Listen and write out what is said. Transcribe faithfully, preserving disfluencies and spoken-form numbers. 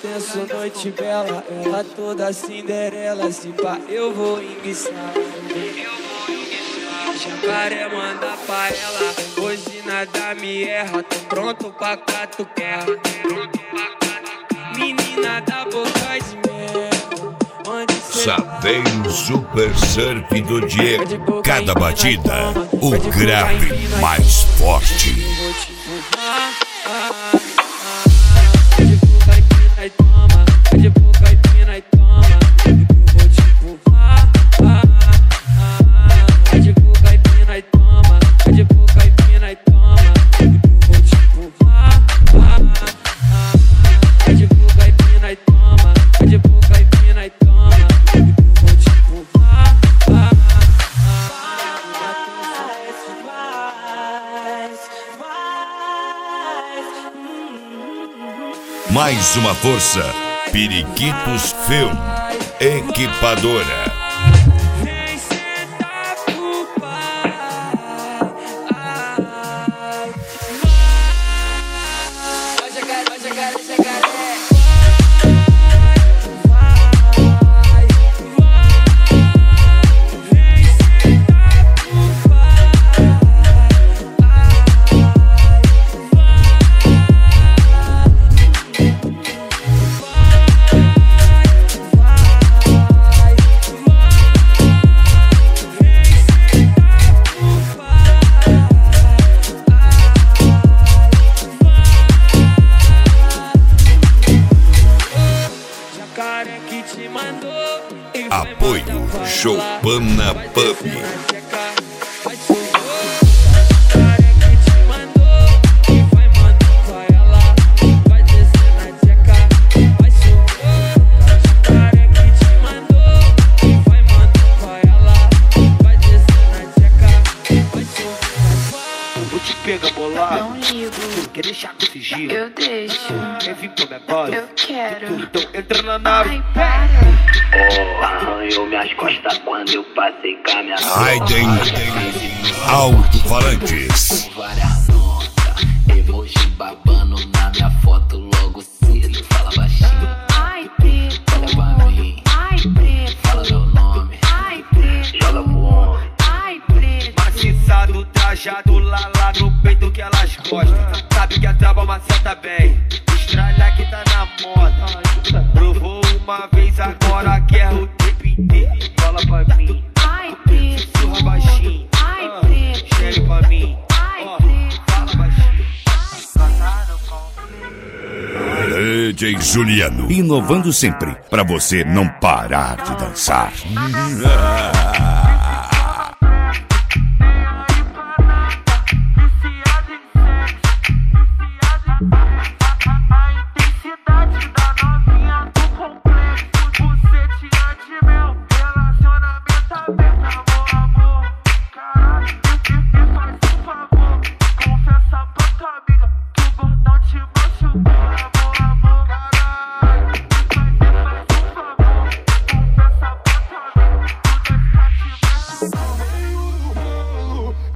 tenso, noite bela. Ela toda Cinderela, se pá eu vou enguiçar. Jacaré manda pra ela, hoje nada me erra. Tô pronto pra catucar. Menina da boca de mel, onde cê Savei o Super Surf do Diego. Cada batida, o grave mais forte. vou te empurrar. De boca empina e toma, de boca empina e toma. Eu vou te empurrar. De boca empina e toma, de boca empina e toma. Eu vou te empurrar. De boca empina e toma, de boca empina e toma. Eu vou te empurrar. Mais uma força, Periquitos Film, equipadora. Vem sentar pro pai. Vai, jacaré, vai, jacaré, jacaré. Apoio Choupana Pub. Pega bolado, não ligo. Tu quer deixar de fingir? Eu deixo. Quer vir com a minha base? Eu quero. Então entra na nave. Ai, para. Oh, arranhou minhas costas quando eu passei com a minha Raiden Alto-Falantes. várias notas, emoji babando na minha foto logo cedo. Fala baixinho, Ai, preto. olha pra mim, Ai, preto. fala meu nome, Ai, preto. joga pro homem. Ai, preto. Maciçado, trajado, lá lá no peito que elas gostam. Sabe que a trava maceta bem. Estralha que tá na moda. Provou uma vez, agora quer o tempo inteiro. Fala pra mim, Ai, preto. surra baixinho. Ai, Ah, preto. Chegue pra mim. Ai, Ó, preto. fala baixinho. D J Juliano, inovando sempre, pra você não parar de dançar.